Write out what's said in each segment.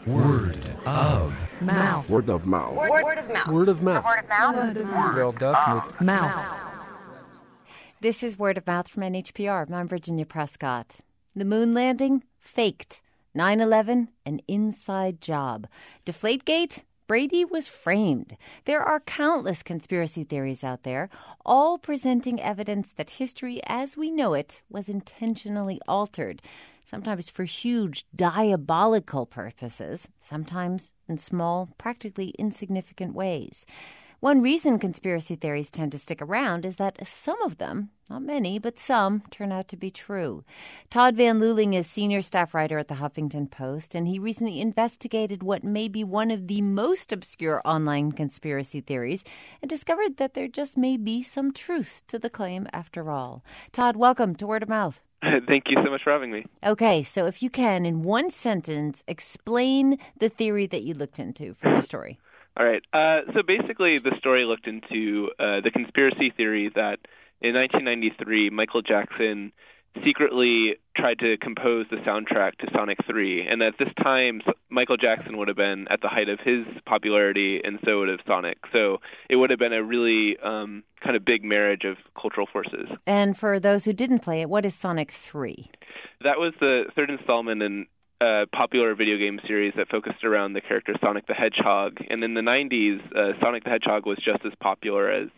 Word of mouth. Word of mouth. Word of mouth. Word of mouth. Word of mouth. Word of Mouth. This is Word of Mouth from NHPR. I'm Virginia Prescott. The moon landing? Faked. 9/11? An inside job. Deflategate? Brady was framed. There are countless conspiracy theories out there, all presenting evidence that history as we know it was intentionally altered, sometimes for huge, diabolical purposes, sometimes in small, practically insignificant ways. One reason conspiracy theories tend to stick around is that some of them, not many, but some, turn out to be true. Todd Van Luling is senior staff writer at the Huffington Post, and he recently investigated what may be one of the most obscure online conspiracy theories and discovered that there just may be some truth to the claim after all. Todd, welcome to Word of Mouth. Thank you so much for having me. Okay, so if you can, in one sentence, explain the theory that you looked into for your story. All right. So basically, the story looked into the conspiracy theory that in 1993, Michael Jackson secretly tried to compose the soundtrack to Sonic 3, and at this time, Michael Jackson would have been at the height of his popularity, and so would have Sonic. So it would have been a really kind of big marriage of cultural forces. And for those who didn't play it, what is Sonic 3? That was the third installment in popular video game series that focused around the character Sonic the Hedgehog. And in the 90s, Sonic the Hedgehog was just as popular as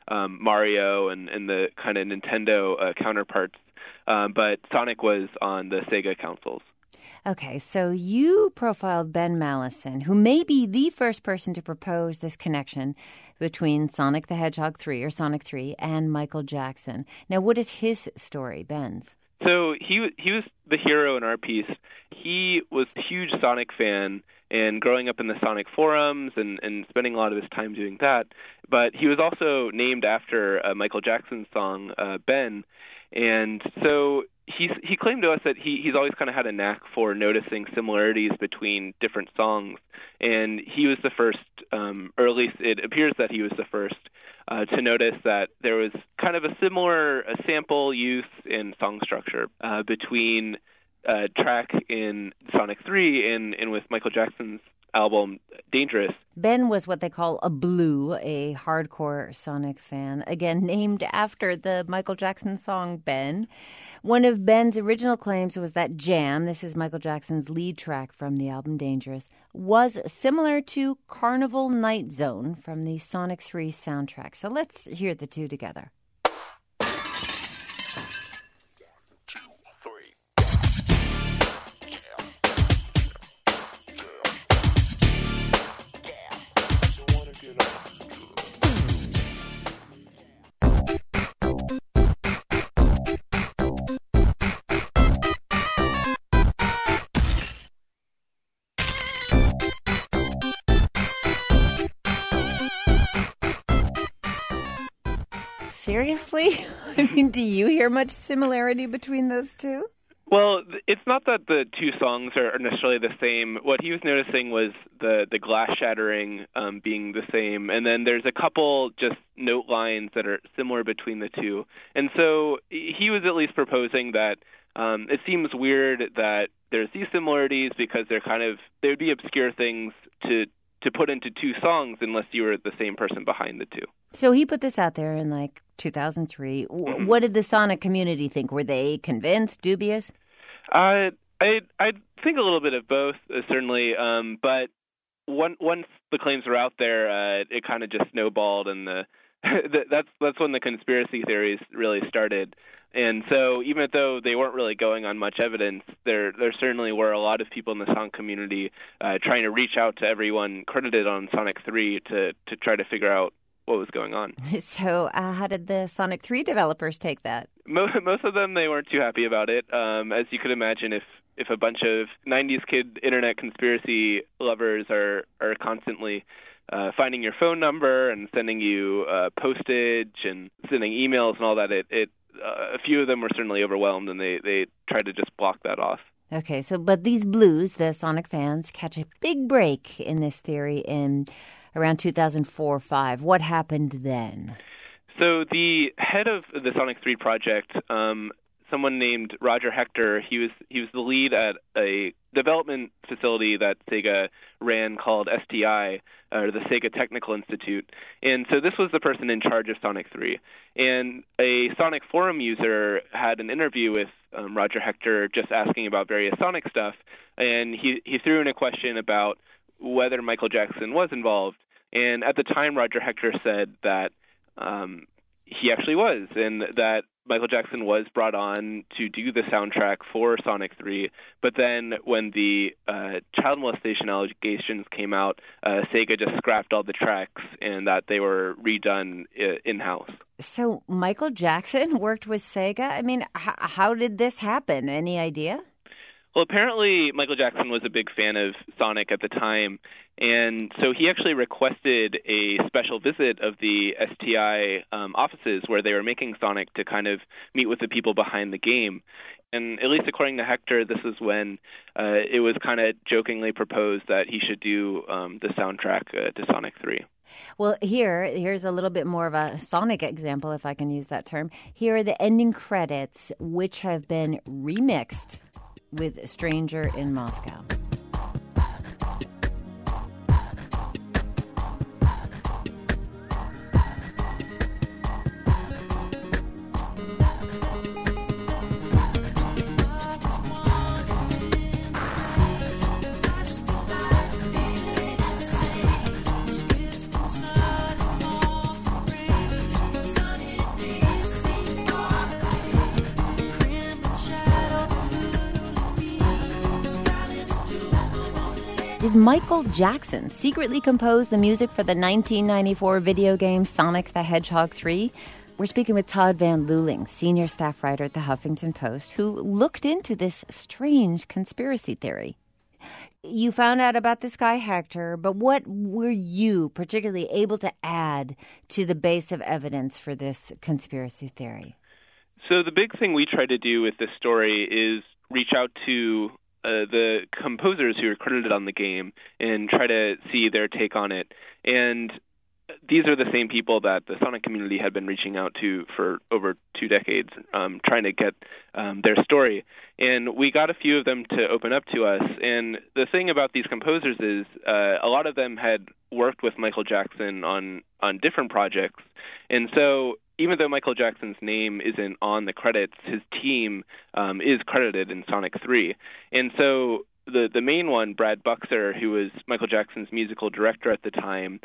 Mario and the kind of Nintendo counterparts, but Sonic was on the Sega consoles. Okay, so you profiled Ben Mallison, who may be the first person to propose this connection between Sonic the Hedgehog 3 or Sonic 3 and Michael Jackson. Now, what is his story, Ben's? So he was the hero in our piece. He was a huge Sonic fan and growing up in the Sonic forums and spending a lot of his time doing that. But he was also named after Michael Jackson's song, Ben. And so he claimed to us that he's always kind of had a knack for noticing similarities between different songs. And he was the first, or at least it appears that he was the first, to notice that there was kind of a similar sample use and song structure between track in Sonic 3 and with Michael Jackson's album Dangerous. Ben was what they call a blue, a hardcore Sonic fan, again named after the Michael Jackson song Ben. One of Ben's original claims was that Jam, this is Michael Jackson's lead track from the album Dangerous, was similar to Carnival Night Zone from the Sonic 3 soundtrack. So let's hear the two together. Seriously? I mean, do you hear much similarity between those two? Well, it's not that the two songs are necessarily the same. What he was noticing was the glass shattering being the same, and then there's a couple just note lines that are similar between the two. And so he was at least proposing that it seems weird that there's these similarities because they would be obscure things to put into two songs unless you were the same person behind the two. So he put this out there in 2003. What did the Sonic community think? Were they convinced, dubious? I think a little bit of both, certainly. But once the claims were out there, it kind of just snowballed, and that's when the conspiracy theories really started. And so even though they weren't really going on much evidence, there certainly were a lot of people in the Sonic community trying to reach out to everyone credited on Sonic 3 to try to figure out what was going on. So how did the Sonic 3 developers take that? Most of them, they weren't too happy about it. As you could imagine, if a bunch of 90s kid internet conspiracy lovers are constantly finding your phone number and sending you postage and sending emails and all that, a few of them were certainly overwhelmed, and they tried to just block that off. Okay, but these blues, the Sonic fans, catch a big break in this theory in around 2004-05. What happened then? So the head of the Sonic 3 project someone named Roger Hector. He was the lead at a development facility that Sega ran called STI, or the Sega Technical Institute. And so this was the person in charge of Sonic 3. And a Sonic forum user had an interview with Roger Hector just asking about various Sonic stuff, and he threw in a question about whether Michael Jackson was involved. And at the time, Roger Hector said that he actually was, and that Michael Jackson was brought on to do the soundtrack for Sonic 3, but then when the child molestation allegations came out, Sega just scrapped all the tracks and that they were redone in-house. So Michael Jackson worked with Sega? I mean, how did this happen? Any idea? Well, apparently Michael Jackson was a big fan of Sonic at the time, and so he actually requested a special visit of the STI offices where they were making Sonic to kind of meet with the people behind the game. And at least according to Hector, this is when it was kind of jokingly proposed that he should do the soundtrack to Sonic 3. Well, here's a little bit more of a Sonic example, if I can use that term. Here are the ending credits, which have been remixed with Stranger in Moscow. Did Michael Jackson secretly compose the music for the 1994 video game Sonic the Hedgehog 3? We're speaking with Todd Van Luling, senior staff writer at the Huffington Post, who looked into this strange conspiracy theory. You found out about this guy Hector, but what were you particularly able to add to the base of evidence for this conspiracy theory? So the big thing we try to do with this story is reach out to the composers who are credited on the game and try to see their take on it. And these are the same people that the Sonic community had been reaching out to for over 2 decades, trying to get their story. And we got a few of them to open up to us. And the thing about these composers is a lot of them had worked with Michael Jackson on different projects. And so even though Michael Jackson's name isn't on the credits, his team is credited in Sonic 3. And so the main one, Brad Buxer, who was Michael Jackson's musical director at the time,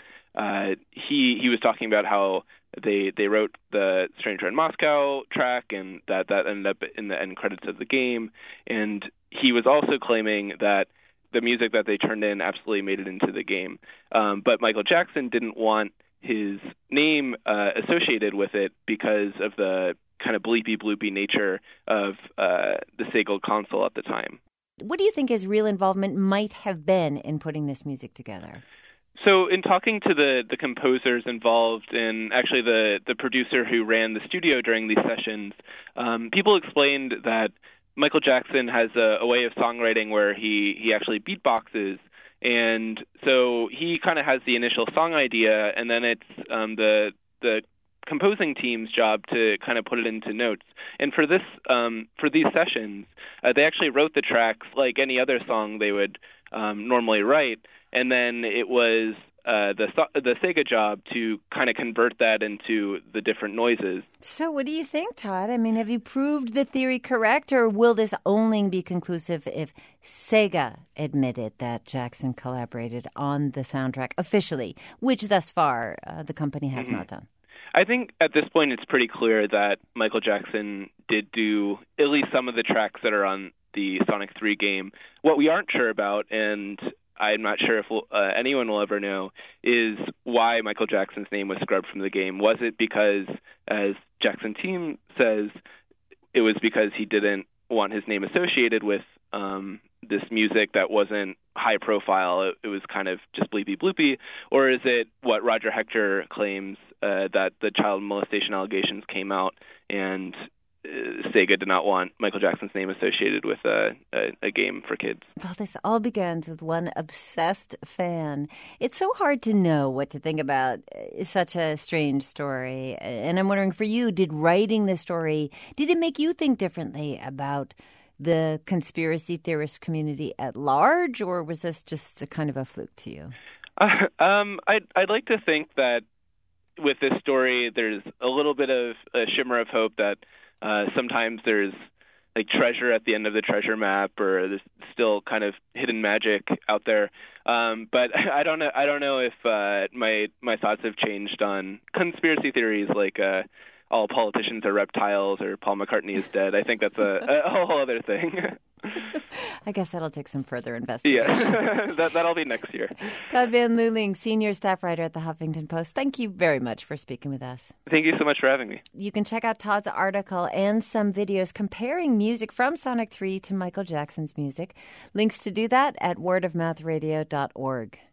he was talking about how they wrote the Stranger in Moscow track, and that ended up in the end credits of the game. And he was also claiming that the music that they turned in absolutely made it into the game. But Michael Jackson didn't want his name associated with it because of the kind of bleepy bloopy nature of the Sega console at the time. What do you think his real involvement might have been in putting this music together? So in talking to the composers involved and actually the producer who ran the studio during these sessions, people explained that Michael Jackson has a way of songwriting where he actually beatboxes. And so he kind of has the initial song idea, and then it's the composing team's job to kind of put it into notes. And for these sessions, they actually wrote the tracks like any other song they would normally write, and then it was the Sega job to kind of convert that into the different noises. So what do you think, Todd? I mean, have you proved the theory correct, or will this only be conclusive if Sega admitted that Jackson collaborated on the soundtrack officially, which thus far the company has not done? I think at this point it's pretty clear that Michael Jackson did do at least some of the tracks that are on the Sonic 3 game. What we aren't sure about, and I'm not sure if anyone will ever know, is why Michael Jackson's name was scrubbed from the game. Was it because, as Jackson team says, it was because he didn't want his name associated with this music that wasn't high profile? It was kind of just bleepy bloopy. Or is it what Roger Hector claims, that the child molestation allegations came out and Sega did not want Michael Jackson's name associated with a game for kids. Well, this all begins with one obsessed fan. It's so hard to know what to think about such a strange story. And I'm wondering, for you, did writing the story, did it make you think differently about the conspiracy theorist community at large, or was this just a kind of a fluke to you? I'd like to think that with this story, there's a little bit of a shimmer of hope that sometimes there's like treasure at the end of the treasure map, or there's still kind of hidden magic out there. But I don't know if my thoughts have changed on conspiracy theories like all politicians are reptiles or Paul McCartney is dead. I think that's a whole other thing. I guess that'll take some further investigation. Yeah, that'll be next year. Todd Van Luling, senior staff writer at the Huffington Post. Thank you very much for speaking with us. Thank you so much for having me. You can check out Todd's article and some videos comparing music from Sonic 3 to Michael Jackson's music. Links to do that at wordofmouthradio.org.